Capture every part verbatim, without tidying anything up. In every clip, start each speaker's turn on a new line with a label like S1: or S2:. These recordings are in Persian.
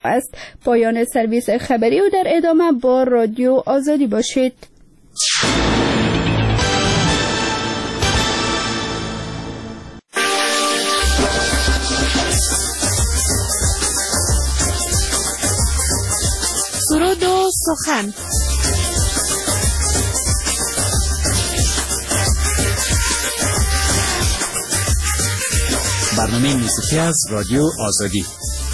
S1: است. پایان سرویس خبری و در ادامه با رادیو آزادی باشید.
S2: سرود و سخن.
S3: برنامه موسیقی از رادیو آزادی.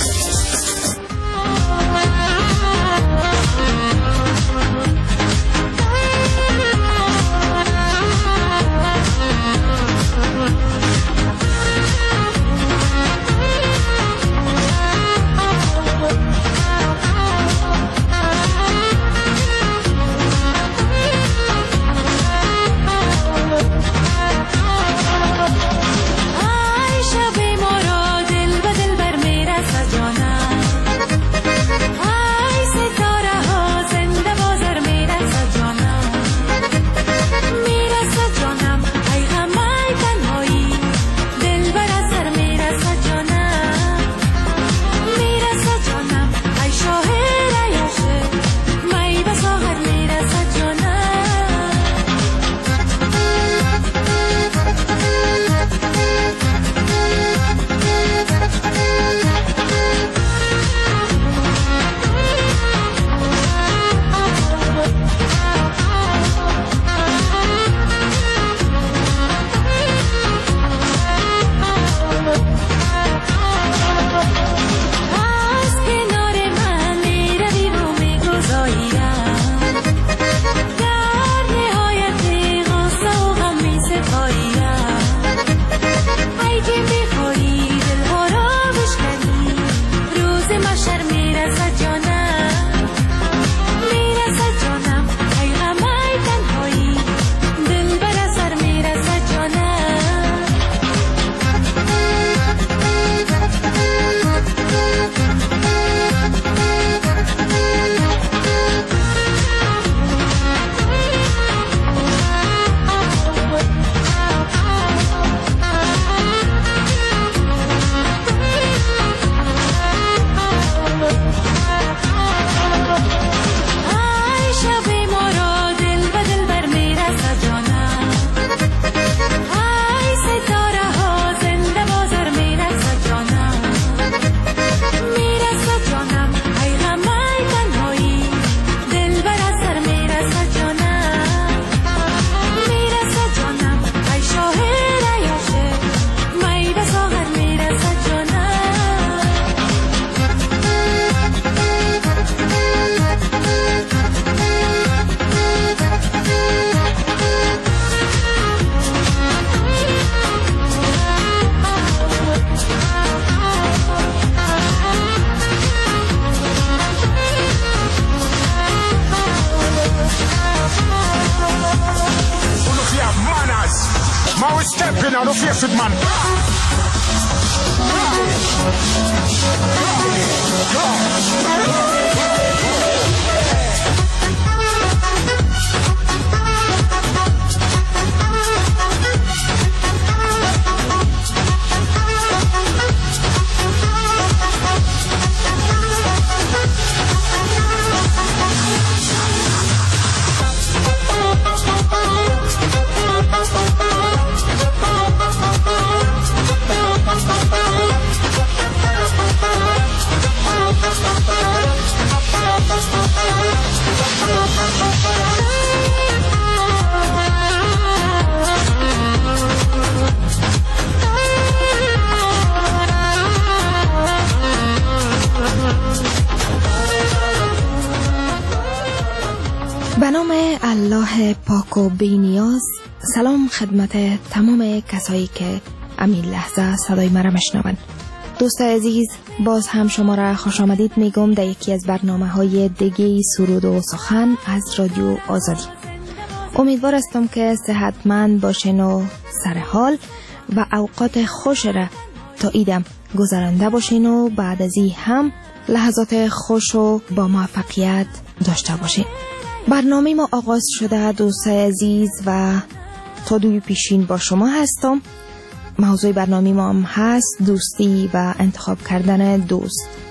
S2: به نام الله پاک و بی‌نیاز. سلام خدمت تمام کسایی که امین لحظه صدای مرا میشنوند. دوست عزیز، باز هم شما را خوش آمدید میگم در یکی از برنامه‌های دیگه سرود و سخن از رادیو آزادی. امیدوار هستم که صحتمند باشین و سر حال و اوقات خوش را تا ایدم گذرانده باشین و بعد از این هم لحظات خوش و با موفقیت داشته باشین. برنامه ما آغاز شده دوست عزیز و تا دوی پیشین با شما هستم. موضوع برنامه ما هم هست دوستی و انتخاب کردن دوست.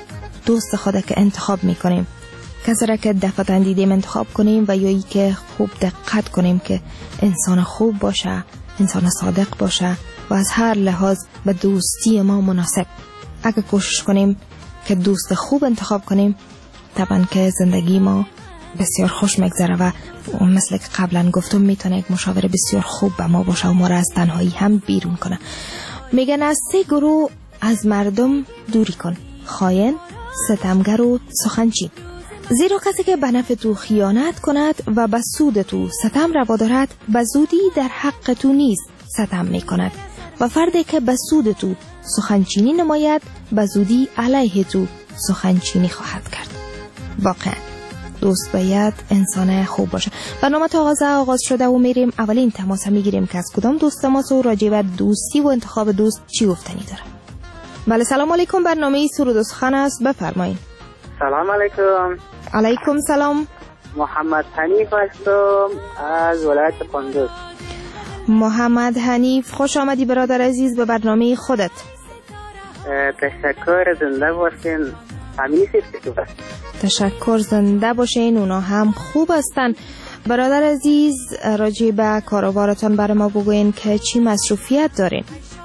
S2: دوست خود که انتخاب میکنیم، کسی را که دفعتاً دیدیم انتخاب کنیم و یا ای که خوب دقت کنیم که انسان خوب باشه، انسان صادق باشه و از هر لحاظ به دوستی ما مناسب. اگه کوشش کنیم که دوست خوب انتخاب کنیم، طبعا که زندگی ما بسیار خوش مگذره و مثل که قبلا گفتم میتونه یک مشاور بسیار خوب به ما باشه و ما را از تنهایی هم بیرون کنه. میگن از سه گروه از مردم دوری کن: خائن، ستمگر و سخنچین. زیرا کسی که به نفع تو خیانت کند و به سود تو ستم روا دارد، به زودی در حق تو نیز ستم می کند و فردی که به سود تو سخنچینی نماید، به زودی علیه تو سخنچینی خواهد کرد. واقعا دوست باید انسان خوب باشه. برنامه تا آغاز آغاز شده و میریم اولین تماس میگیریم که از کدام دوست ماست و راجع به دوستی و انتخاب دوست چی گفتنی داره. بله، سلام علیکم. برنامه سرود و سخن است، بفرمایید.
S4: سلام علیکم.
S2: علیکم سلام.
S4: محمد حنیف هستم از ولایت قندوز.
S2: محمد حنیف، خوش آمدی برادر عزیز به برنامه خودت.
S4: تشکر، زنده باشین. همین سیستی بست.
S2: تشکر، زنده باشین. اونا هم خوب هستن. برادر عزیز، راجع به کاروبارتان برای ما بگوین که چی مصروفیت دارین؟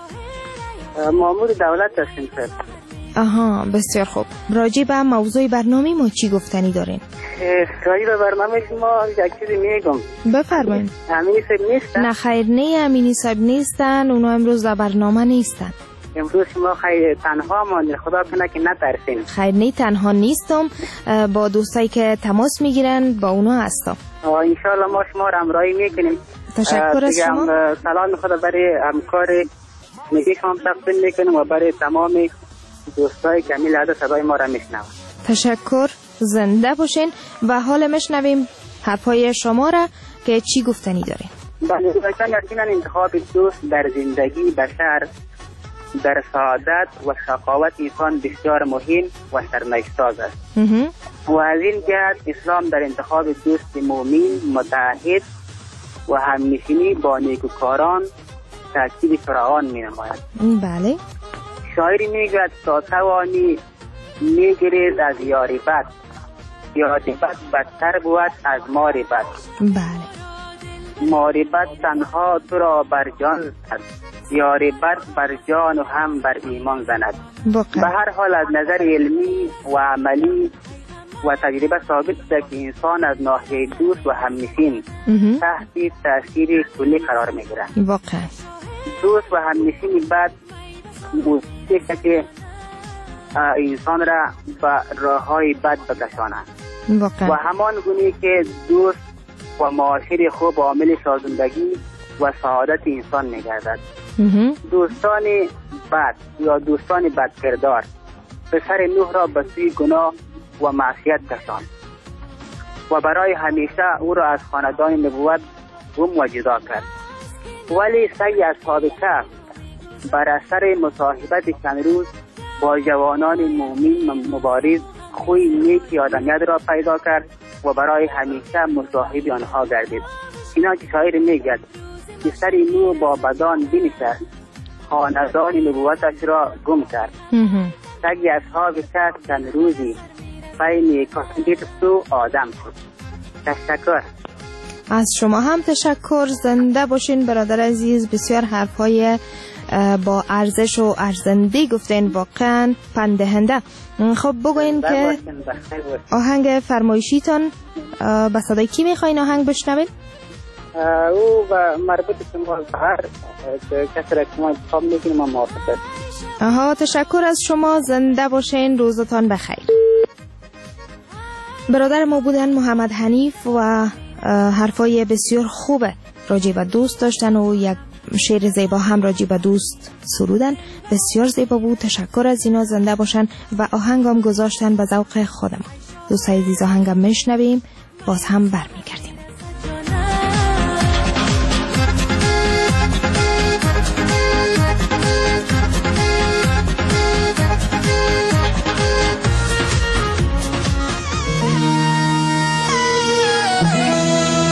S4: مامور دولت هستیم سر.
S2: آها، بسیار خوب. راجع به موضوع برنامه ما چی گفتنی دارین؟
S4: راجع به برنامه شما یک چیزی میگم.
S2: بفرمایید.
S4: امینی صاحب نیستن؟
S2: نه خیر، نه امینی صاحب نیستن. اونا امروز در برنامه نیستن.
S4: امروز شما خیلی تنها ماندید، خدا کنه که نترسین.
S2: خیر، نه تنها نیستم، با دوستایی که تماس میگیرن با اونا هستم.
S4: ان شاء الله ما شما را همراهی میکنیم.
S2: تشکر از شما.
S4: سلام خدا برای همکار میگی شما تقدیم میکنیم و برای تمام دوستایی که میل عدد صدای ما را میشنون.
S2: تشکر، زنده باشین و حال میشنویم حرفای شما را که چی گفتنی دارین.
S4: بله، یقینا انتخاب دوست در زندگی بشر، در سعادت و شقاوت انسان بسیار مهم و سرنوشت‌ساز است. و از این جهت اسلام در انتخاب دوست مؤمن، متعهد و همنشینی با نیکوکاران تاکید فراوان می‌نماید.
S2: بله.
S4: شاعری میگوید تا توانی میگریز از یاری بد، یاری بد بدتر بود از ماری بد.
S2: بله.
S4: ماری بد تنها تو را بر جان زند، یاری بد بر جان و هم بر ایمان زند. به هر حال از نظر علمی و عملی و تجربه ثابت است که انسان از ناحیه دوست و همنشین تحت تاثیر کلی قرار میگیرد.
S2: واقعا
S4: دوست و همنشین بد موجبه که انسان را به راههای بد بکشاند. و همان گونه که دوست و معاشر خوب عامل سازندگی و سعادت انسان میگردد. دوستان بد یا دوستان بدکردار پسر نوح را به سوی گناه و معصیت کشاند و برای همیشه او را از خاندان نبوت گم و جدا کرد. ولی سعی اصحاب کهف بر اثر مصاحبت چند روز با جوانان مؤمن مبارز خوی نیکی آدمیت را پیدا کرد و برای همیشه مصاحب آنها گردید. اینا که شاعر میگد که سر نو با بدان بنشست، خاندان نبوتش را گم کرد. سگ اصحاب کهف چند روزی بین کافیت و آدم شد. تشکر.
S2: از شما هم تشکر، زنده باشین برادر عزیز. بسیار حرفای با ارزش و ارزنده گفتین، واقعا پندهنده. خب بگوین که آهنگ فرمایشیتان به صدای کی میخواین آهنگ بشنوین؟
S4: او و مربوط شما هر کسی را که ما انتخاب میکنیم ما موافقت.
S2: آها، تشکر از شما، زنده باشین، روزتان بخیر. برادر ما بودن محمد حنیف و حرفای بسیار خوبه راجع به دوست داشتن و یک شعر زیبا هم راجع به دوست سرودن. بسیار زیبا بود. تشکر از اینا، زنده باشن و آهنگام گذاشتن به ذوق خودم. دوستای عزیز، آهنگم میشنویم، باز هم برمیگردیم.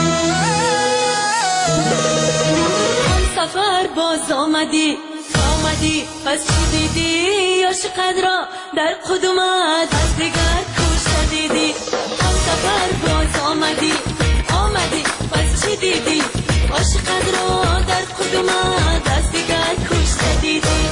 S5: باز آمدی آمدی آمدی پس چی دیدی عاشقت را در قدومت از دیگر کشته دیدی هم سفر باز آمدی آمدی پس چی دیدی عاشقت را در قدومت از دیگر کشته دیدی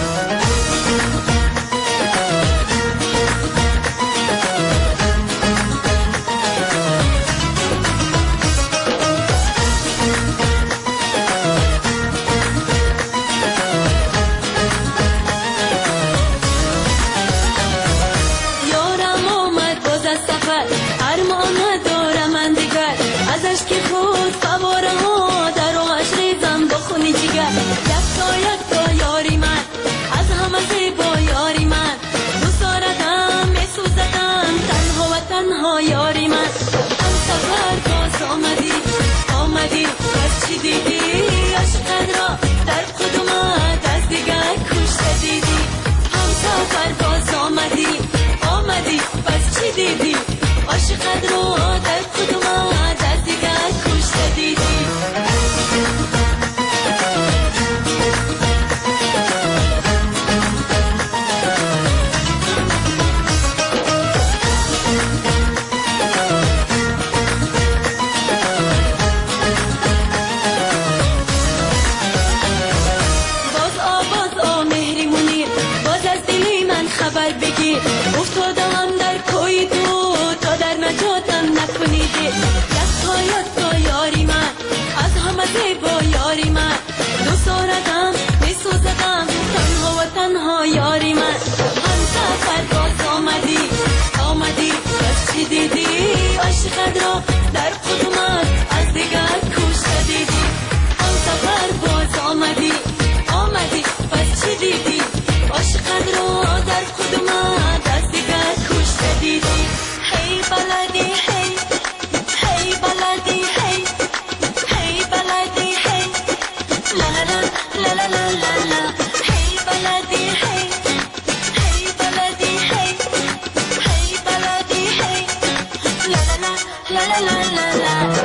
S5: دیدی عاشقت رو در کدومت از دیگر کشته دیدی باز آ باز آ مهری منیر باز از دلی من خبر بگیر افتادم در کوی تو تا در نجاتم نکنیدی یک تا یک تا یاری من از همه زیبا یاری من دو ساردم می سوزدم تنها و تنها یاری من هم سفر باز آمدی آمدی بس چی دیدی عاشقت را در قدومت از دیگر کشته دیدی هم سفر باز آمدی آمدی بس چی دیدی عاشقت را در قدومت از دیگر کشته دیدی هی بلدی هی هی بلدی هی هی بلدی هی لا لا لا لا لا لا لا هی بلدی هی هی بلدی هی هی بلدی هی لا لا لا لا لا لا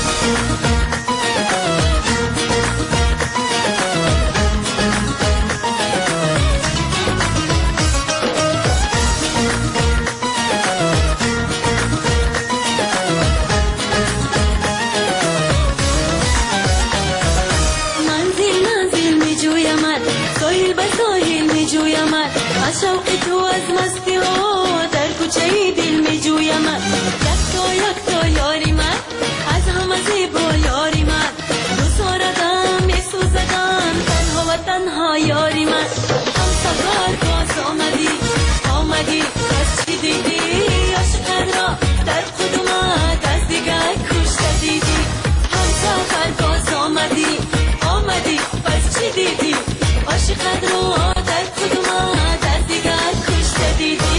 S5: شوق تو از مستی ها در کوچه دل می جویم یک تا یک تا یاری من از همه زیبا یاری من دو ساردم می سوزدم تنها و تنها یاری من هم سفر باز آمدی آمدی پس چی دیدی عاشقت را در قدومت از دیگر کشته دیدی هم سفر باز آمدی آمدی پس چی دیدی عاشقت را در قدومت از دیگر کشته دیدی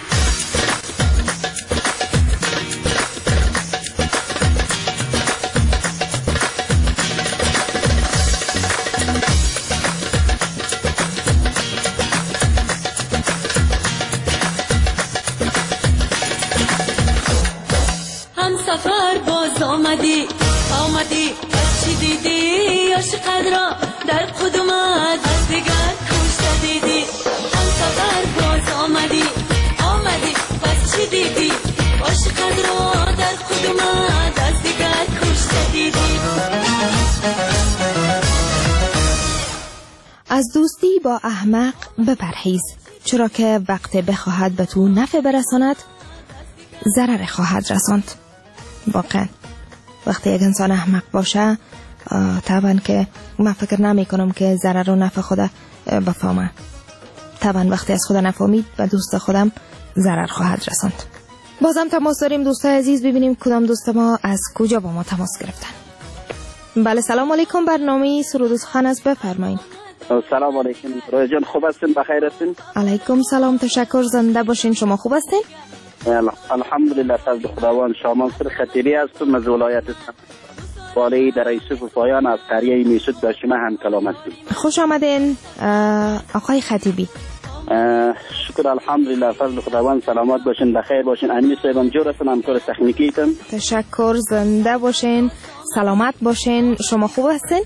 S5: هم سفر باز آمدی آمدی پس چی دیدی عاشقت را در قدومت از دیگر کشته دیدی هم سفر باز آمدی آمدی پس چی دیدی عاشقت را در قدومت از دیگر کشته دیدی
S2: از دوستی با احمق بپرهیز، چرا که وقت بخواهد به تو نفع برساند ضرر خواهد رساند. واقعا وقتی یک انسان احمق باشه طبعا که من فکر نمی کنم که ضرر و نفع خود بفهمه. طبعا وقتی از خود نفهمید و دوست خودم ضرر خواهد رساند. بازم تماس داریم دوستای عزیز، ببینیم کدام دوست ما از کجا با ما تماس گرفتن. بله سلام علیکم، برنامه سرود و سخن است، بفرمایید.
S4: سلام علیکم روی جان، خوب هستین؟ بخیر هستین؟
S2: علیکم سلام، تشکر، زنده باشین. شما خوب هستین؟
S4: الحمدلله، فضل خداوند. شامان سر خطیبی هستم از ولایت والی در یوسف و پایان از قریه میشد در شما هم کلام هستیم.
S2: خوش آمدین آقای خطیبی.
S4: شکر الحمدلله، فضل خداوند. سلامت باشین، بخیر باشین. امیر صاحبم جور هستن، همکار تکنیکی تم.
S2: تشکر، زنده باشین، سلامت باشین. شما خوب هستین؟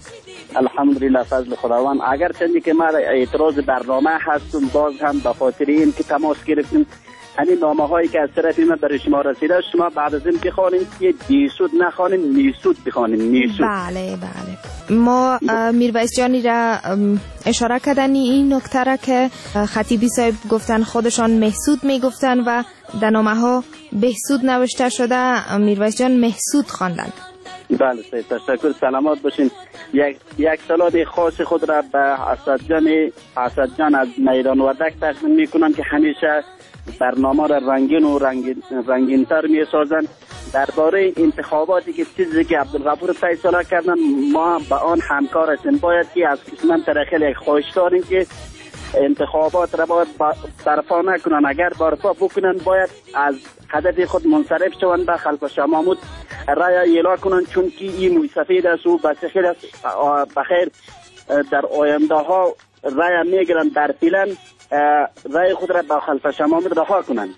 S4: الحمدلله فضل خداوند. اگر چندی که ما اعتراض برنامه هستم باز هم به خاطر این که تماس گرفتیم همین نامه هایی که از طرف ما برای شما رسیده شما بعد از این بخوانیم که بیسود نخوانیم میسود بخوانیم میسود.
S2: بله بله. ما میرویس جانی را اشاره کردن این نکته را که خطیبی صاحب گفتن خودشان محسود میگفتن و در نامه ها بهسود نوشته شده میرویس جان محسود خواندند.
S4: بله سید تشکر، سلامت باشین. یک یک سلام خاص خود را به اسد جان اسد جان از میدان وردک تقدیم میکنم که همیشه برنامه را رنگین و رنگین رنگین‌تر می‌سازند. درباره انتخاباتی که چیزی که عبدالغفور فیصله کردن ما با آن همکار هستیم. باید که از من طرف یک خواهش داریم که انتخابات را باید برپا نکنن. اگر برپا بکنن باید از هدف خود منصرف شوند به خلف شاه محمود رای اعلام کنن، چون که این موی سفید است و بسخیر است. بخیر در آینده ها رای میگیرن در فعلا رای خود را با خلف شاه محمود رها کنن.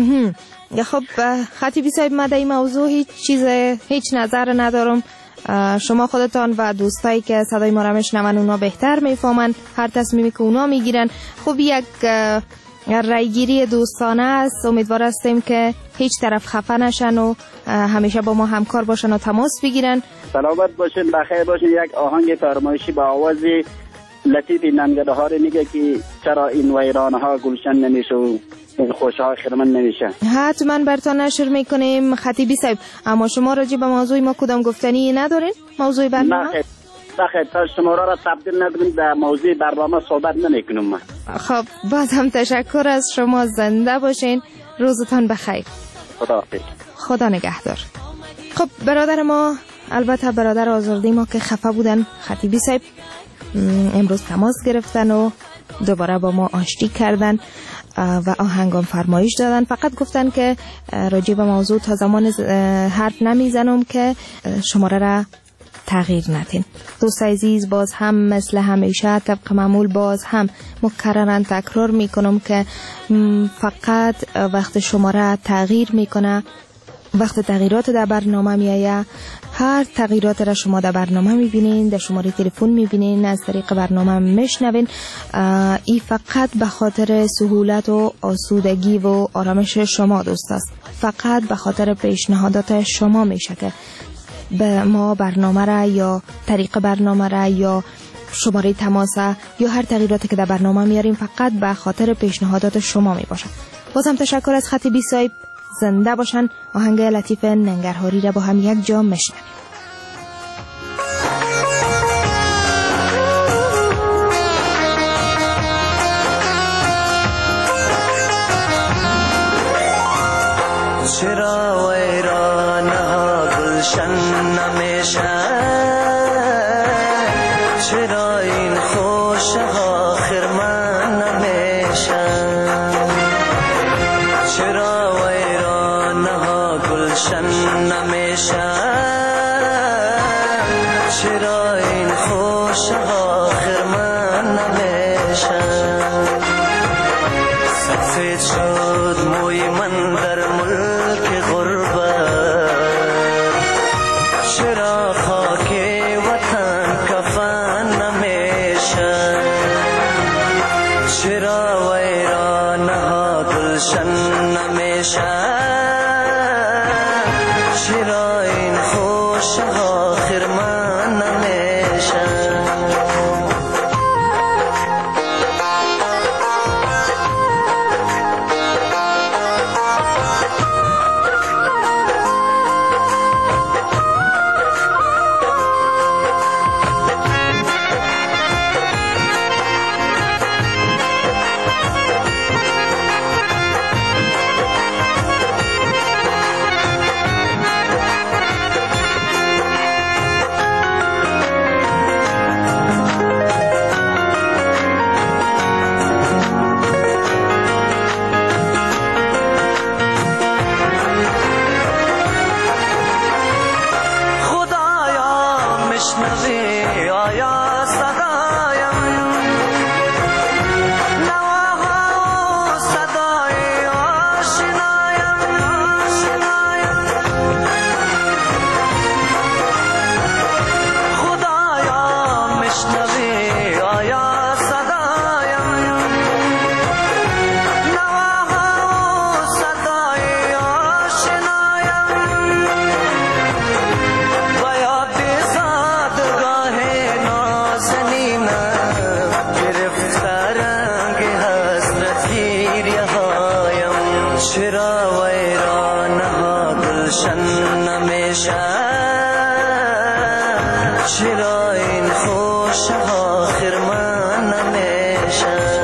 S2: خب خطیبی صاحب ما در این موضوع هیچ چیز هیچ نظر ندارم. شما خودتان و دوستایی که صدای ما را میشنون اونا بهتر میفهمن هر تصمیمی که اونا میگیرن. خب یک رایگیری دوستانه است. امیدوار هستیم که هیچ طرف خفه نشن و همیشه با ما همکار باشن و تماس بگیرن.
S4: سلامت باشین، بخیر باشین. یک آهنگ فرمایشی با آواز لطیف ننگرهار میگه که چرا این ویرانه ها گلشن نمیشه و این خوشه ها خرمن نمیشه.
S2: حتما برتان نشر میکنیم خطیبی صاحب. اما شما راجع به موضوع ما کدام گفتنی ندارین؟ موضوع برنامه؟
S4: بخیر بخیر تا شما را تبدیل نداریم در موضوع برنامه صحبت نمیکنم من.
S2: خب باز هم تشکر از شما. زنده باشین. روزتان بخیر.
S4: خدا حافظ.
S2: خدا نگهدار. خب برادر ما، البته برادر آزردی ما که خفه بودن خطیبی صاحب، امروز تماس گرفتن و دوباره با ما آشتی کردن و آهنگام فرمایش دادن. فقط گفتن که راجع به موضوع تا زمان حرف نمیزنم که شماره را تغییر ندین. دوست عزیز، باز هم مثل همیشه طبق معمول باز هم مکررن تکرار میکنم که فقط وقت شماره تغییر میکنه، وقت تغییرات در برنامه میایه، هر تغییرات را شما در برنامه میبینین، در شماره تلفن میبینین، از طریق برنامه میشنوین. ای فقط به خاطر سهولت و آسودگی و آرامش شما دوست است. فقط به خاطر پیشنهادات شما میشه که به ما برنامه را یا طریق برنامه را یا شماره تماس یا هر تغییراتی که در برنامه میاریم فقط به خاطر پیشنهادات شما میباشه. بازم تشکر از خطیبی صاحب. زنده باشن. آهنگ لطیف ننگرهاری را با هم یک جا میشنویم.
S6: چرا ویرانه ها گلشن نمیشه، چرا این خوشه ها خرمن نمیشه، چرا ویرانه ها گلشن نمیشه، چرا این خوشه ها خرمن نمیشه. سفید شد موی من در ملک غربت، چرا خاک وطن کفن نمیشه، چرا ویرانه ها گلشن نمیشه، چرا این خوشه ها خرمن نمیشه. گلشن نمیشن چرا این خوش آخر من نمیشن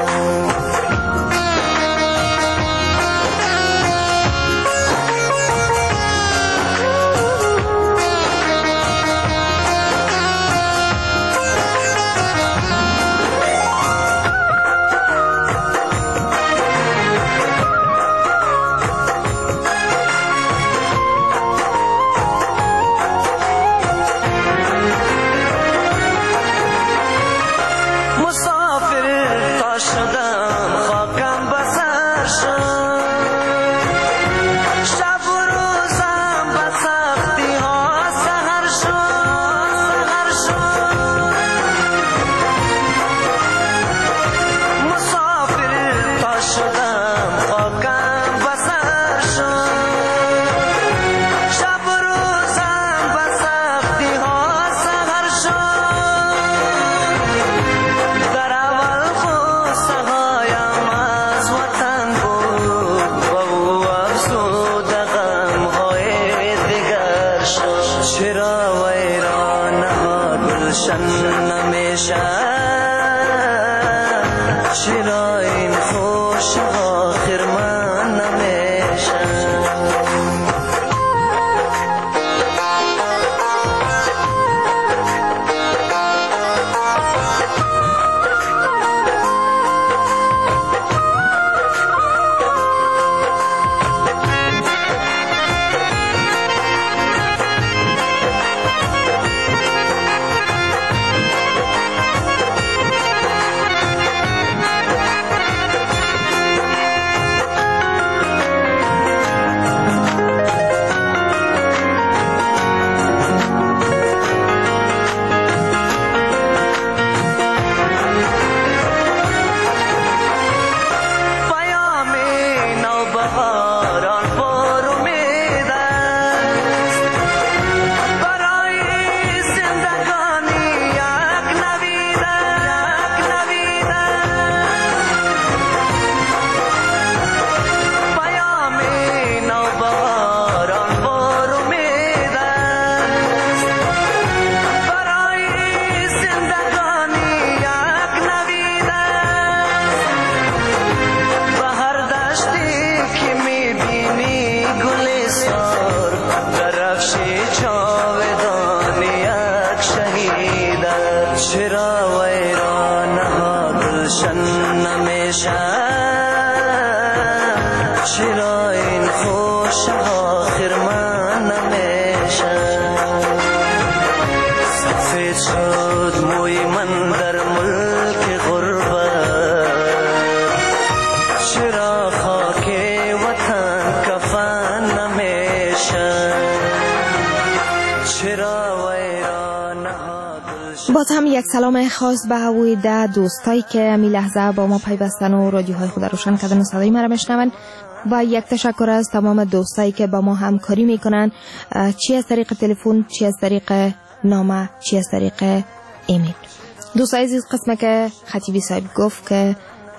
S2: باز هم یک سلام خاص به هوای ده دوستایی که امی لحظه با ما پیوستن و رادیوهای خود روشن کردن و صدای ما را میشنون و یک تشکر از تمام دوستایی که با ما همکاری میکنن، چی از طریق تلفن، چی از طریق نامه، چی از طریق ایمیل. دوستای عزیز، قسمه که خطیبی صاحب گفت که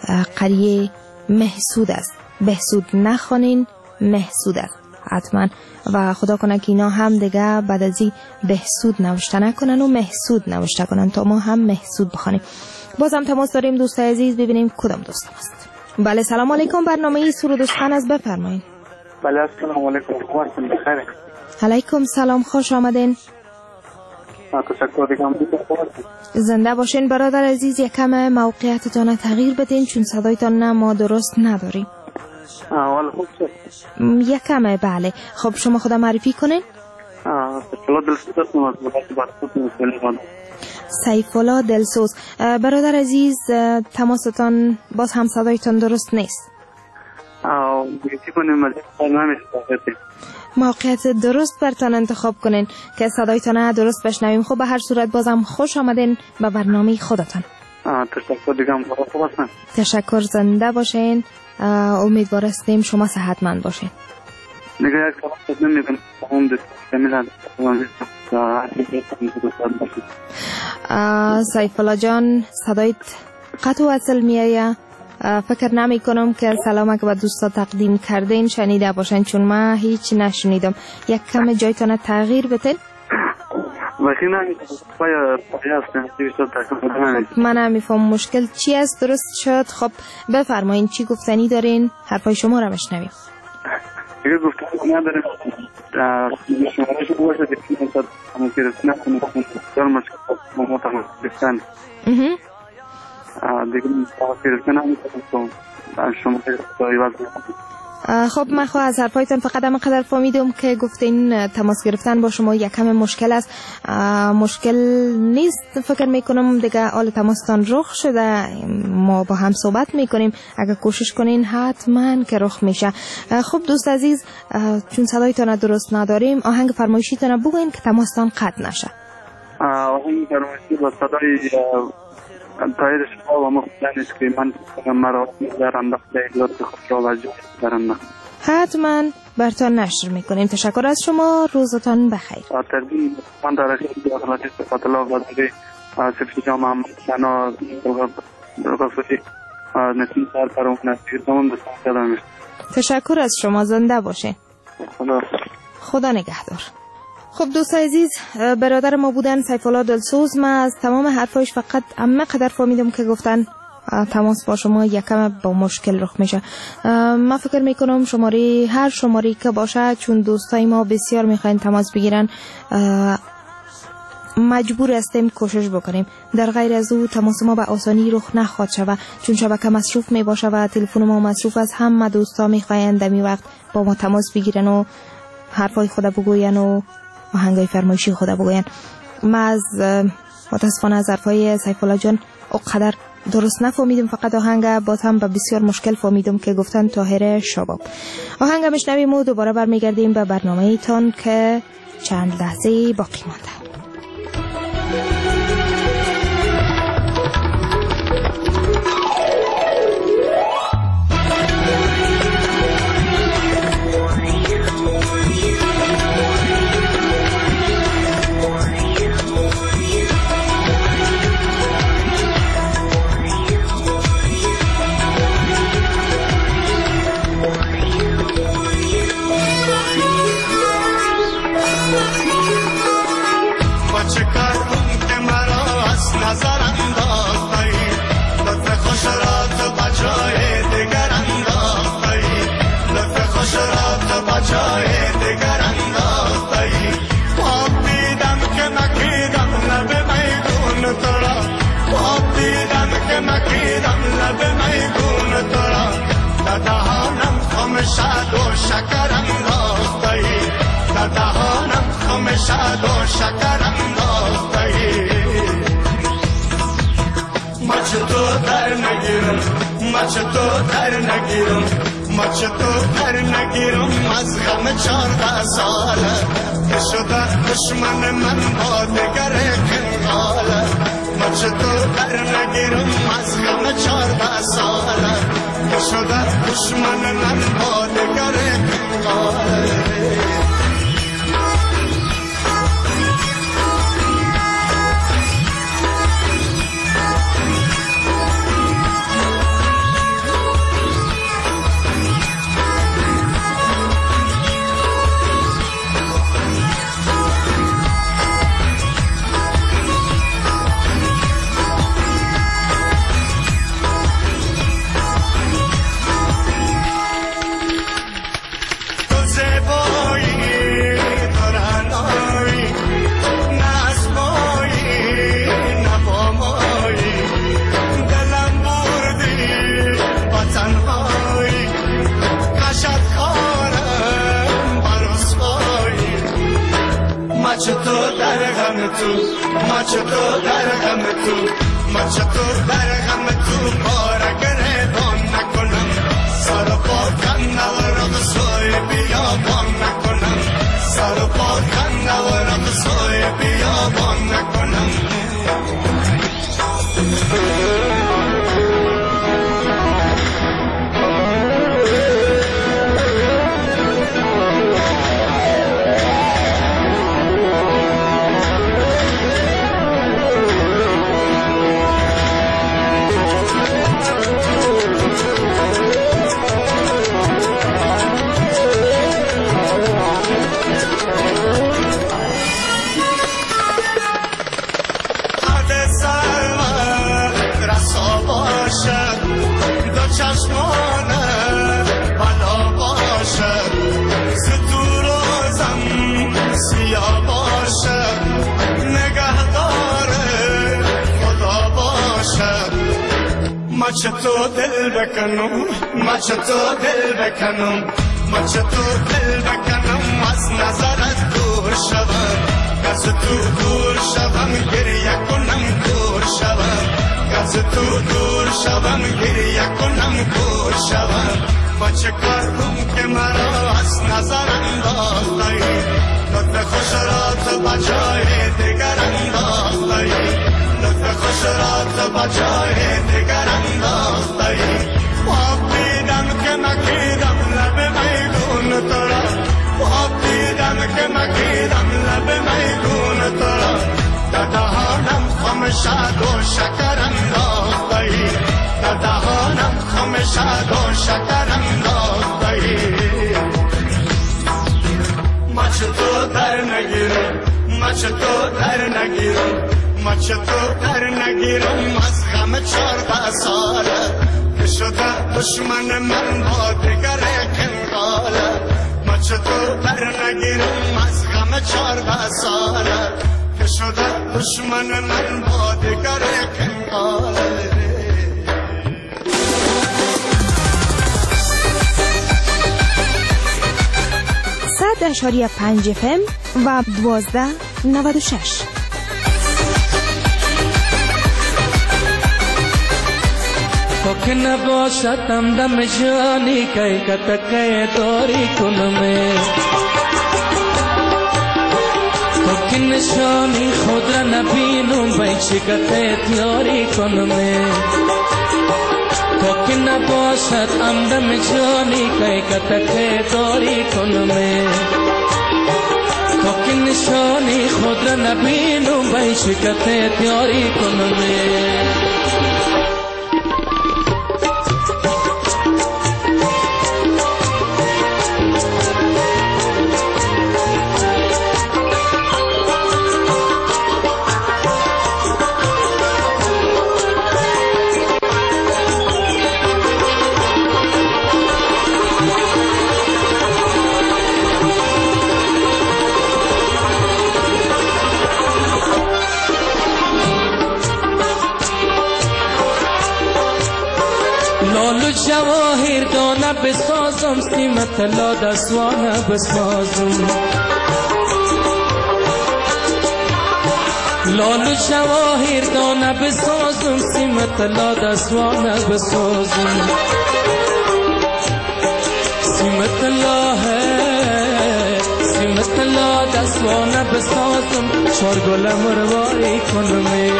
S2: قریه محسود است، بهسود نخوانین، محسود است حتما، و خدا کنه که اینا هم دیگه بعد از این بهسود نوشته نکنن و محسود نوشته کنن تا ما هم محسود بخوانیم. باز هم تماس داریم دوستای عزیز، ببینیم کدام دوستم است. بله سلام علیکم، برنامه سرود خان از بفرمایید.
S7: بله السلام علیکم، خوب هستین؟ بخیر.
S2: علیکم سلام، خوش آمدین.
S7: تشکر دیگم.
S2: زنده باشین برادر عزیز، یکم موقعیتتان تغییر بدین چون صدایتان نه ما درست نداریم.
S7: آه خوب شد.
S2: یکم بله. خب شما خدا معرفی کنین. سیف الله دلسوز. برادر عزیز تماستان باز هم صدایتان درست نیست.
S7: آه بیتی کنیم
S2: موقعیت درست برتان انتخاب کنین که صدایتان درست بشنویم. خب به هر صورت بازم خوش آمدین به برنامه خودتان.
S7: تشکر دیگم، خوب هستن.
S2: تشکر، زنده باشین. امیدوار هستیم شما صحتمند باشین.
S7: دیگه یک سوال نمی‌کنم اون دست کاملا
S2: سیف الله جان صدایت قطع و اصل میایه فکر نمی کنم که سلامی که به دوستا تقدیم کردین شنیده باشن، چون من هیچ نشنیدم. یک کم جایتان تغییر بتین. من نمیفهم مشکل چی است. درست شد. خب بفرمایین چی گفتنی دارین؟ حرفای شما را بشنویم.
S7: دیگه گفتنی نداریم. شماره شما باشه دیگه نسبت همون که رسنه کنیم دار مشکل ما تمام بستن دیگه که رسنه نمیتونم شما داری وزن.
S2: خب من خواه از حرفایتان فقط هم قدر فهمیدم که گفتین تماس گرفتن با شما یکم مشکل است. مشکل نیست، فکر میکنم دیگه آل تماستان رخ شده، ما با هم صحبت میکنیم. اگر کوشش کنین حتما که رخ میشه. خب دوست عزیز، چون صدایتان درست نداریم، آهنگ فرمایشیتان بگوین که تماستان قطع نشه.
S7: آهنگ فرمایشی با صدای تایر شما و مختلف که من مرا در انداخته لطف خود را وجود درم.
S2: حتما برتان نشر میکنیم. تشکر از شما، روزتان بخیر.
S7: تردیم من در رشید داخلاتی صفت الله وزنده سفتی جامعه هم شنا درگاهی نسیم سر پرون نسیر تمام بستان کردم.
S2: تشکر از شما، زنده باشه.
S7: خدا
S2: خدا نگهدار. خب دوست عزیز، برادر ما بودن سیف الله دلسوز. من از تمام حرفایش فقط اما قدر فهمیدم که گفتن تماس با شما یکم با مشکل رخ میشه. من فکر میکنم شماره هر شماره که باشه، چون دوستای ما بسیار میخواین تماس بگیرن، مجبور هستیم کوشش بکنیم. در غیر از او تماس ما به آسانی رخ نخواهد شود، چون شبکه مصروف می باشه و تلفن ما مصروف است. همه دوستا میخواین دمی وقت با ما تماس بگیرن و حرفای خود بگوین و آهنگای فرمایشی خود بگوین. ما از متاسفانه از حرفای سیف الله جان اقدر درست نفهمیدم، فقط آهنگ باز هم به بسیار مشکل فهمیدم که گفتن طاهر شباب. آهنگ میشنویم و دوباره برمیگردیم به برنامه ایتان که چند لحظه باقی مانده.
S8: شاد و شکر انداختی در دهانم خم شاد و شکر انداختی مچ تو در نگیرم مچ تو در نگیرم مچ تو در نگیرم از غم چارده ساله که شده دشمن من با دگر کنگاله مچ تو در نگیرم از غم چارده ساله که شده دشمن من با دگر کنگاله مچ تو در غم تو مچ تو در غم تو بار گریبان نکنم سر پا کنم سوی بیابان نکنم سر پا کنم سوی بیابان نکنم مچ تو دل بکنم مچ تو دل بکنم مچ تو دل بکنم از نظرت دور شوم از تو دور شوم گریه کنم دور شوم از تو دور شوم گریه کنم دور شوم با چه کار کنم که مرا از نظر انداختی لطف خوش را تو بجای دیگر انداختی لطف خوش را تو بجای دیگر انداختی خواب دیدم که مکیدم لب میگون تو را خواب دیدم که مکیدم لب میگون تو را در دهانم خم شد و شکر انداختی در دهانم خم شد و شکر انداختی مچ تو در نگیرم مچ تو در نگیرم مچ تو در نگیرم از غم چارده ساله که شده دشمن من با دیگر کنگاله مچ تو در نگیرم از غم چارده ساله که شده دشمن من با دیگر کنگاله
S2: صد اشاریه پنج اف ام و دوازده نود و شش.
S9: تو که نباشد دم جانی که کتکه داری کنمه تو که نشانی خود را نبینم بیچی کته تیاری کنمه تو که نباشد دم جانی که کتکه داری کنمه تو که نشانی خود را نبینم بیچی کته تیاری کنمه لالو جواهر دانه بسازم سیمت لا دستوانه بسازم لالو جواهر دانه بسازم سیمت لا دستوانه بسازم سیمت لا ہے سیمت لا دستوانه بسازم چار گل مرواری کنمه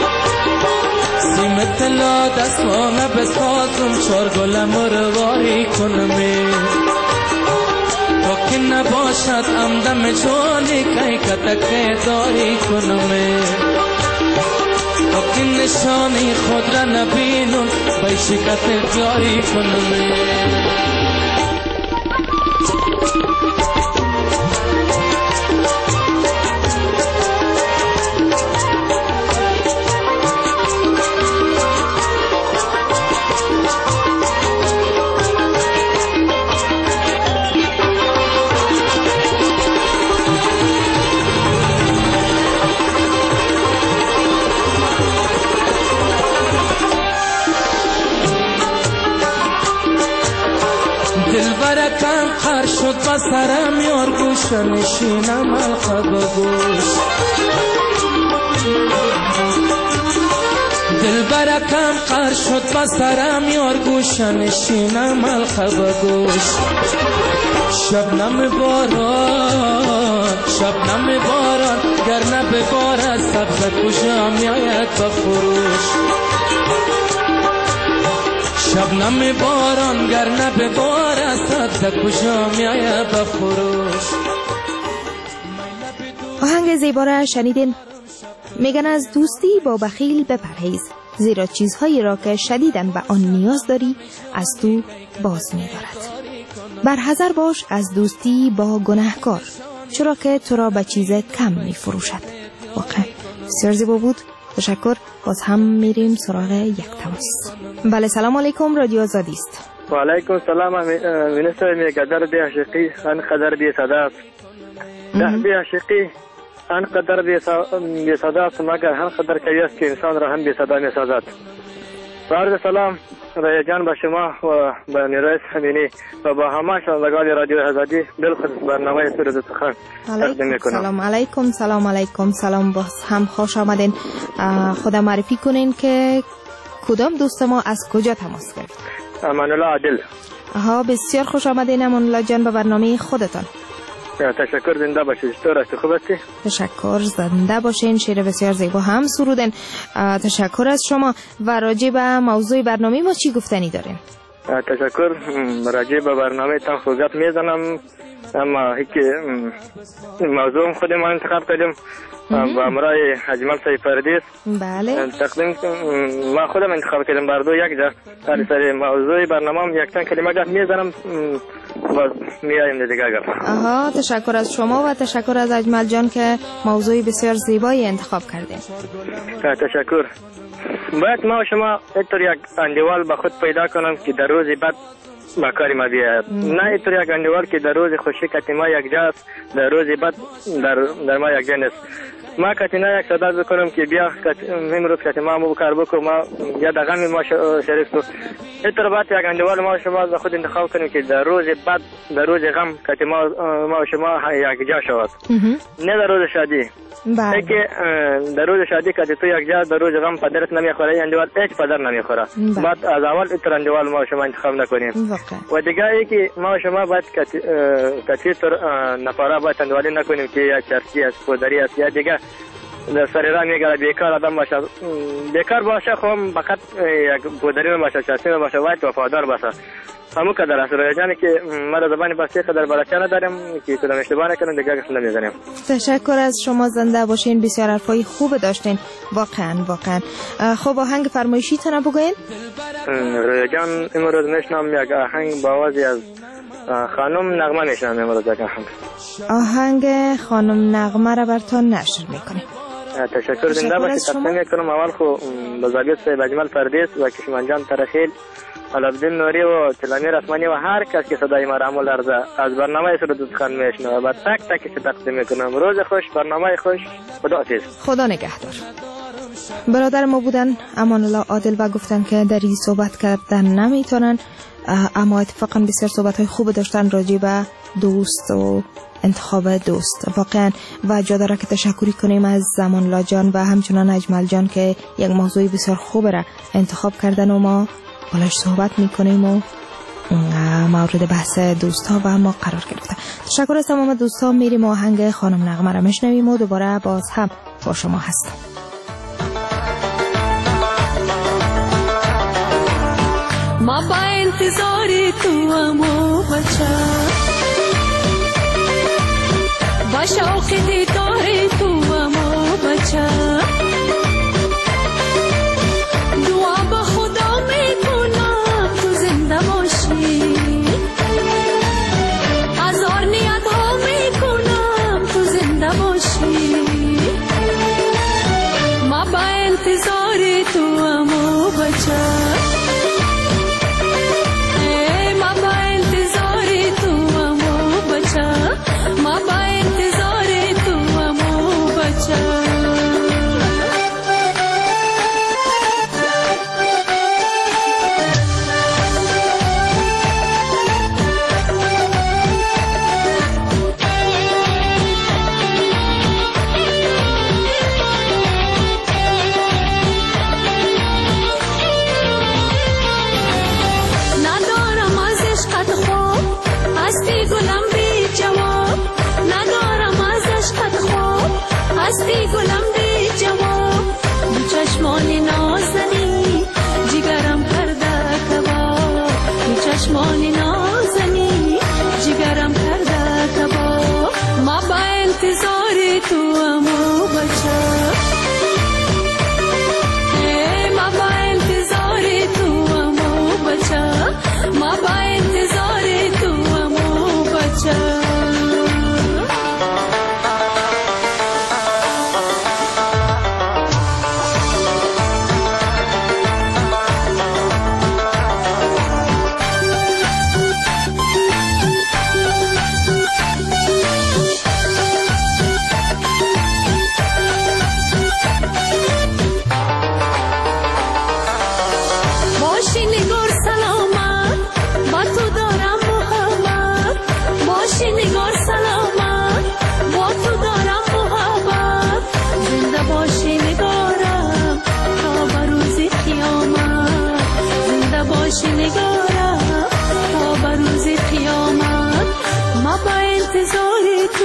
S9: سیمت لا دستوانه بسازم چار گل مرواری کنمه تو که نباشد همدم جانی که کتکه داری کنمه تو که نشانی خود را نبینم بیشی کته جاری کنمه دلبرکم خر شد بسرم یار گوش نشینم حلقه بگوش دلبرکم خر شد بسرم یار گوش نشینم حلقه بگوش شبنم باران شبنم باران گر نببارد سبز کجا میاید بفروش شبنم باران گر نببارد سبز کجا میاید بفروش
S2: آهنگ زیبا را شنیدین. میگن از دوستی با بخیل بپرهیز، زیرا چیزهایی را که شدیداً به آن نیاز داری از تو باز می‌دارد. برحذر باش از دوستی با گناهکار، چرا که تو را به چیز کم می‌فروشد. واقعا بسیار زیبا بود. تشکر. باز هم میریم سراغ یک تماس. بله سلام علیکم، رادیو آزادی است.
S10: و علیکم سلام. منستر میگدر بی عشقی انقدر بی صداست ده بی عشقی انقدر بی صداست مگر انقدر که است که انسان را هم بی صدا می سازد. عرض سلام رای جان به شما و به نیروی امینی و با همه شنوندگان رادیو آزادی بالخصوص برنامه سرود سخن تقدیم میکنم.
S2: سلام علیکم. سلام علیکم. سلام، باز هم خوش آمدین. خدا معرفی کنین که کدام دوست ما از کجا تماس گرفت؟
S10: امان الله عادل.
S2: آها، بسیار خوش آمدین امان الله جان به برنامه خودتان.
S10: تشکر، زنده باشید. چطور هستی؟ خوب هستی؟
S2: تشکر، زنده باشین. شعر بسیار زیبا هم سرودن. تشکر از شما. و راجع به موضوع برنامه ما چی گفتنی دارین؟
S10: تشکر. راجع به برنامه تان خود گپ میزنم، اما هیچ موضوع خود ما انتخاب کردیم با امرای اجمل صاحب پردیس.
S2: بله.
S10: تقدیم ما خودم انتخاب کردم بر دو یک جا. سر سر موضوع برنامه هم یک چند کلمه گپ میزنم، باز میایم دیگه گپ.
S2: آها، تشکر از شما و تشکر از اجمل جان که موضوع بسیار زیبایی انتخاب کردین.
S10: تشکر. باید ما و شما اینطور یک اندیوال به خود پیدا کنم که در روز بعد با کاری ما بیاید، نه اینطور یک اندیوال که در روز خوشی کتی ما یک جاست، در روز بعد در, در ما یک جا نیست. ما کتی نه یک صداد بکنم که بیا امروز کتی ما مو کار بکن، ما یا در غم ما شریک تو. اینطور باید یک اندیوال ما و شما به خود انتخاب کنیم که در روز بعد در روز غم کتی ما ما و شما یک جا شود، نه در روز شادی.
S2: بله.
S10: که در روز شادی که تو یک جا در روز غم پدرت نمیخوره، اندیوال هیچ پدر نمیخوره. بعد از اول اینطور اندیوال ما و شما انتخاب نکنیم. و دیگه ای که ما و شما باید کتی تر نفره باید اندیوالی نکنیم که یا چرسی است، پودری است یا دیگه در سر راه میگره بیکار آدم باشه. بیکار باشه خب فقط یک پودری نباشه، چرسی نباشه، باید وفادار باشه. همون قدر است. رای جانی که ما در زبان پاسی قدر بلچه نداریم که کدام اشتباه نکنیم دیگه قسم نمیزنیم.
S2: تشکر از شما، زنده باشین. بسیار حرفای خوب داشتین واقعا واقعا. خب آهنگ فرمایشی تنه بگوین؟
S10: رای جان امروز میشنم یک آهنگ با آوازی از خانم نغمه میشنم. امروز یک آهنگ
S2: آهنگ خانم نغمه را برتان نشر میکنیم.
S10: تشکر، زنده باشید. تقدیم میکنم اول خو به زابیت صاحب اجمل پردیس و کشمان جان ترخیل، علابدین نوری و تلامیر اسمانی و هر کس که صدای ما را ملرزه از برنامه سرود سخن میشنوه و تک تکش تقدیم میکنم. روز خوش، برنامه خوش. خدا حافظ.
S2: خدا نگهدار. برادر ما بودن امان الله عادل و گفتن که در این صحبت کردن نمیتونن، اما اتفاقا بسیار صحبت های خوب داشتن راجع به دوست و انتخاب دوست واقعا. و جا داره که تشکری کنیم از امان الله جان و همچنان اجمل جان که یک موضوع بسیار خوب را انتخاب کردن و ما بالاش صحبت میکنیم و مورد بحث دوست ها و ما قرار گرفته. تشکر از تمام دوست ها. میریم آهنگ خانم نغمه را میشنویم و دوباره باز هم با شما هستم.
S5: ما با انتظار تو امو بچه، با شوق دیدار تو امو بچه، دعا با خدا میکنم تو زنده باشی، هزار نیت ها میکنم تو زنده باشی. ما با انتظار تو امو بچه،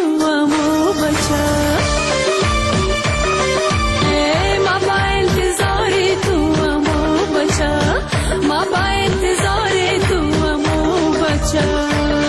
S5: تو امو بچه ما با انتظاری تو امو بچه ما با انتظاری تو امو بچه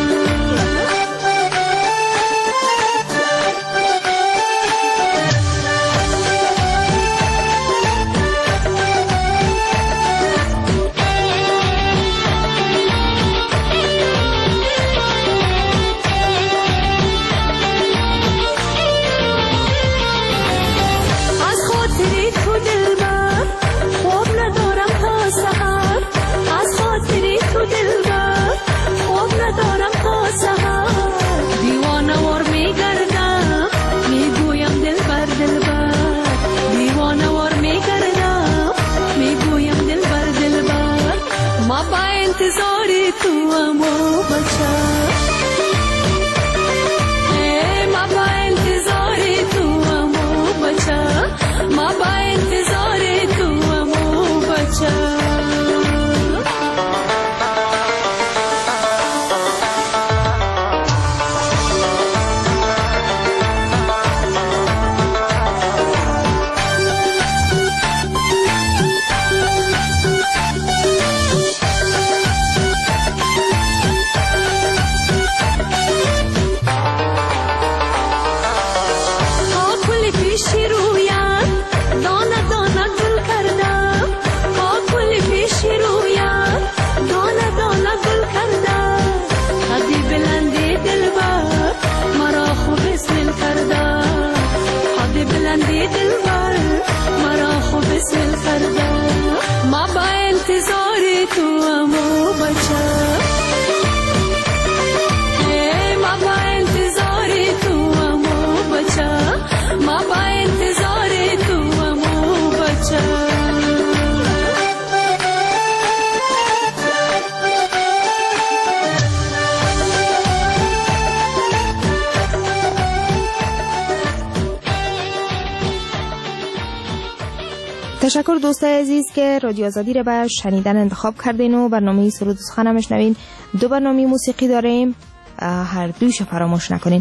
S2: تشکر دوستای عزیز که رادیو آزادی را به شنیدن انتخاب کردین و برنامه سرود و سخن میشنوین. دو برنامه موسیقی داریم، هر دویش فراموش نکنین.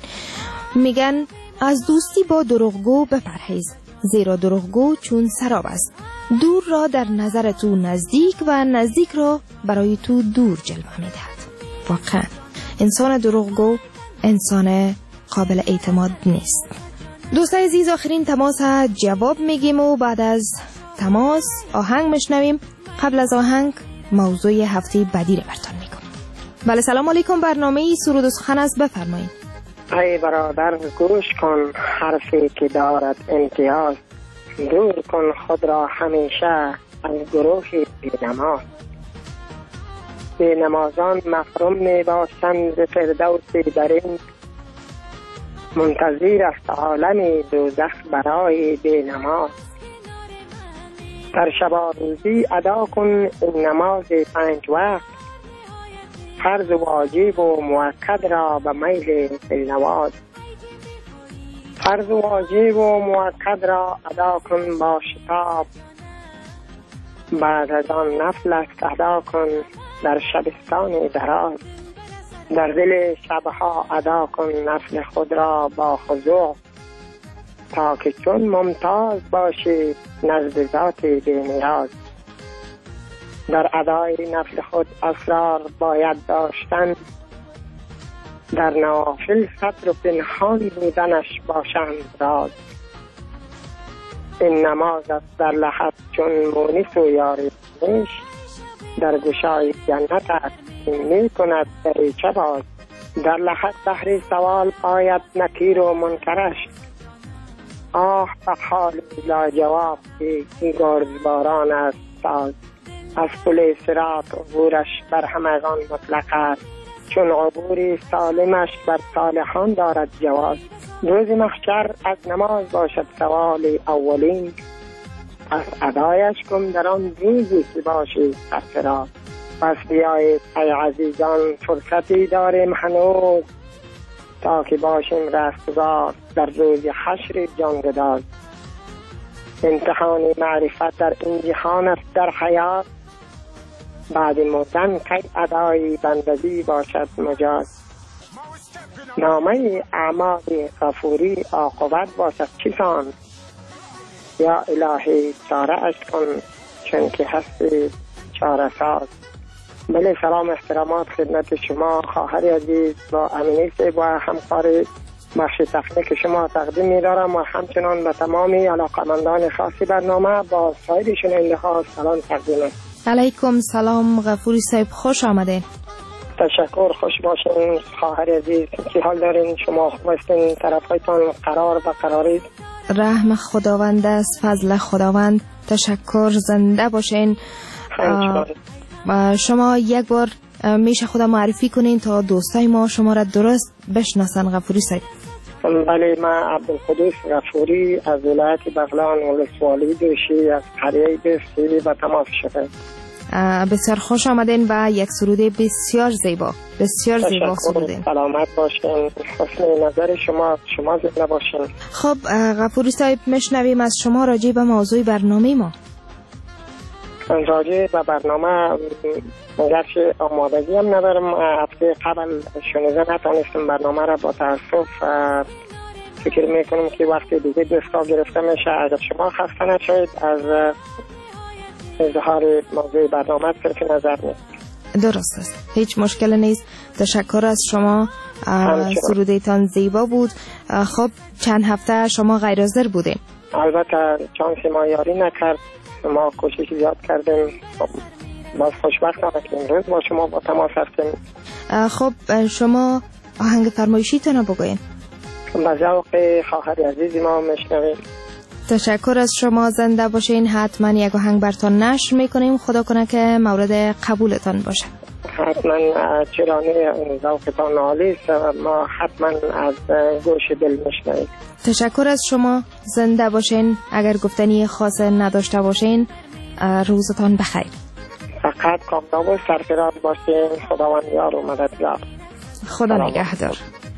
S2: میگن از دوستی با دروغگو بپرهیز، زیرا دروغگو چون سراب است، دور را در نظر تو نزدیک و نزدیک را برای تو دور جلوه میدهد. واقعا انسان دروغگو انسان قابل اعتماد نیست. دوستای عزیز آخرین تماس جواب میگیم و بعد از تماس آهنگ میشنویم. قبل از آهنگ موضوع هفته بعدی رو براتون میگم. بله سلام علیکم، برنامه سرود و سخن است، بفرمایید.
S11: ای برادر گوش کن حرفی که دارد امتیاز، دور کن خود را همیشه از گروه بی‌نماز. بی‌نمازان محروم میباشند ز فردوس برین، منتظر است عالم دوزخ برای بی‌نماز. در شب روزی ادا کن این نماز پنج وقت، فرض واجب و مؤکد را به میل دلنواز. فرض واجب و مؤکد را ادا کن با شتاب، بعد از آن نفل است ادا کن در شبستان دراز. در دل شبها ادا کن نفل خود را با خضوع، تا که چون ممتاز باشی نزد ذات بی‌نیاز. در ادای نفل خود اسرار باید داشتن، در نوافل ستر و پنهان بودنش باشند راز. این نماز است در لحظ چون مونس و یاری نیش، در گشای جنت است می کند دریچه باز. در لحظ بحر سوال آید نکیر و منکرش، آه به حال لاجواب که گرزباران است ساز. از پل صراط عبورش بر همگان مطلق است، چون عبوری سالمش بر صالحان دارد جواز. روز محشر از نماز باشد سوال اولین، پس ادایش کن در آن روزی که باشی سرفراز. پس بیایید ای عزیزان فرصتی داریم هنوز، تا که باشیم رستگار در روز حشر جانگداز. امتحان معرفت در این جهان است در حیات، بعد مردن کی ادای بندگی باشد مجاز. نامه اعمال غفوری عاقبت باشد چیسان، یا الهی چاره اش کن چون که هستی چاره ساز. بله، سلام احترامات خدمت شما خواهر عزیز با امینی صاحب و همکار بخش تکنیک شما تقدیم می دارم و همچنان به تمامی علاقمندان خاصی برنامه با سایر شنونده ها سلام تقدیم.
S2: علیکم سلام غفوری صاحب، خوش آمدین.
S11: تشکر، خوش باشین خواهر عزیز. چی حال دارین شما؟ خوب هستین؟ طرفایتان قرار و قراری؟
S2: رحم خداوند است، فضل خداوند. تشکر، زنده باشین. شما یک بار میشه خدا معرفی کنین تا دوستای ما شما را درست بشناسن غفوری صاحب؟
S11: بله، من عبدالقدوس غفوری از ولایت بغلان ولسوالی دوشی از قریه بسیاری و تماس شده.
S2: بسیار خوش آمدین و یک سروده بسیار زیبا، بسیار زیبا سرودین.
S11: سلامت باشین، حسن نظر شما، شما زنده باشین.
S2: خب غفوری صاحب، میشنویم از شما راجع به موضوع برنامه ما.
S11: راجع به برنامه گرچه آمادگی هم ندارم، هفته قبل شنیده نتانستم برنامه را، با تاسف فکر میکنم که وقتی دیگه دستگاه گرفته میشه. اگر شما خسته نشوید از اظهار موضوع برنامه صرف نظر نیست.
S2: درست است، هیچ مشکل نیست. تشکر از شما، سرودیتان زیبا بود. خب چند هفته شما غیر حاضر بودیم؟
S11: البته چانس ما یاری نکرد، ما کوشش زیاد کردیم. باز خوشبختانه که امروز با شما با تماس هستیم.
S2: خب شما آهنگ فرمایشی تانو بگوین.
S11: با ذوق خواهر عزیزی ما میشنویم.
S2: تشکر از شما، زنده باشین. حتما یک آهنگ برتان نشر میکنیم، خدا کنه که مورد قبولتان باشه.
S11: حتما، چرا نه، ذوقتان عالی است، ما حتما از گوش دل میشنویم.
S2: تشکر از شما، زنده باشین. اگر گفتنی خاص نداشته باشین روزتان بخیر.
S11: فقط کامیاب و سرفراز باشین. خداوند یار و مددگار.
S2: خدا نگهدار.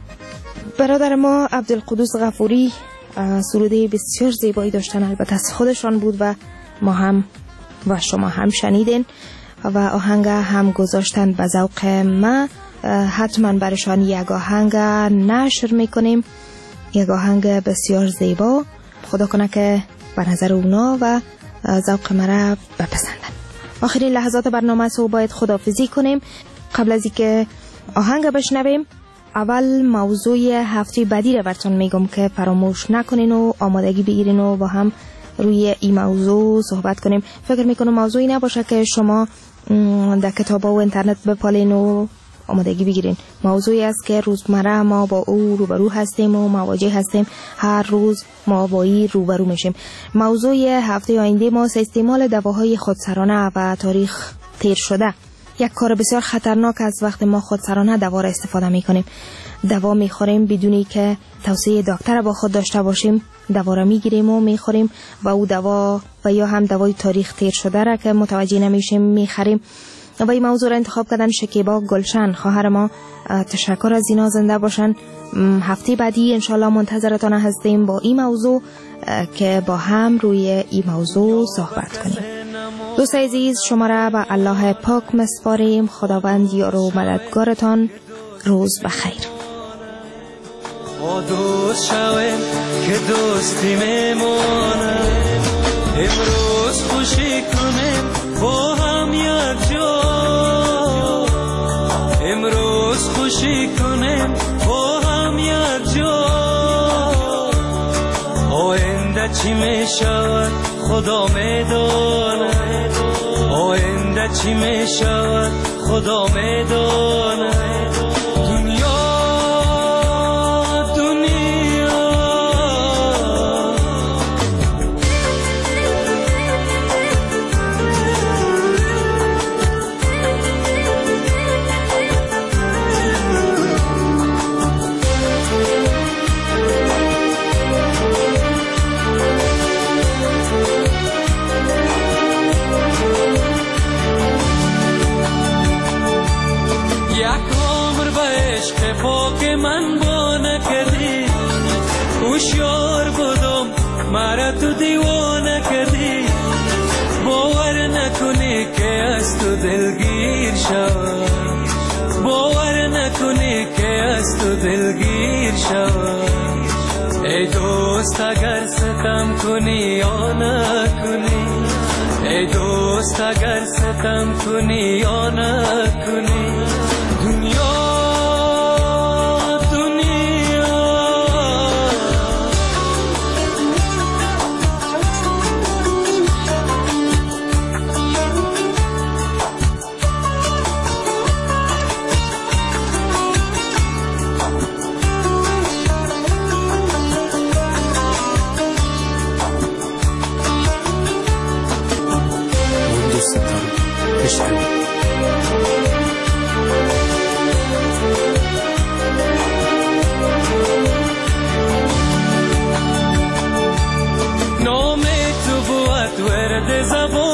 S2: برادر ما عبدالقدوس غفوری سروده بسیار زیبایی داشتن، البته از خودشان بود و ما هم و شما هم شنیدین و آهنگ هم گذاشتن به ذوق ما. حتما برشان یک آهنگ نشر میکنیم، یک آهنگ بسیار زیبا. خدا کنه که به نظر اونا و ذوق مرا بپسندن. آخرین لحظات برنامه سو باید خداحافظی کنیم. قبل از اینکه آهنگ بشنویم، اول موضوع هفته بعدی رو براتون میگم که فراموش نکنین و آمادگی بگیرین و با هم روی این موضوع صحبت کنیم. فکر میکنم موضوعی نباشه که شما در کتابا و اینترنت بپالین و آمادگی بگیرین. موضوعی است که روزمره ما با او روبرو هستیم و مواجه هستیم، هر روز ما با این روبرو میشیم. موضوع هفته آینده ما استعمال دواهای خودسرانه و تاریخ تیر شده. یک کار بسیار خطرناک است وقتی ما خودسرانه دوا را استفاده میکنیم. دوا میخوریم بدونی که توصیه دکتر با خود داشته باشیم، دوا را میگیریم و میخوریم و او دوا و یا هم دوای تاریخ تیر شده را که متوجه نمیشیم میخریم. و این موضوع را انتخاب کردن شکیبا گلشن خواهر ما. تشکر از اینا، زنده باشن. هفته بعدی انشالله منتظرتان هستیم با این موضوع که با هم روی این موضوع صحبت کنیم. دوست عزیز، شما را به الله پاک مسپاریم. خداوند یار و مددگارتان. روز بخیر.
S9: ما دوست شویم که دوستی میمونه، امروز خوشی کنیم با هم یک جا، امروز خوشی کنیم با هم یک جا. آینده چی میشود خدا میدونه، آینده چی میشود خدا میدونه. دنیا دنیا من با نکردی، هوشیار بودم مرا تو دیوانه کردی. باور نکنی که از تو دلگیر شوم، باور نکنی نکنی که از تو دلگیر شوم. ای دوست اگر ستم کنی یا نکنی، ای دوست اگر ستم کنی یا نکنی، دنیا نام تو بود ورد زبان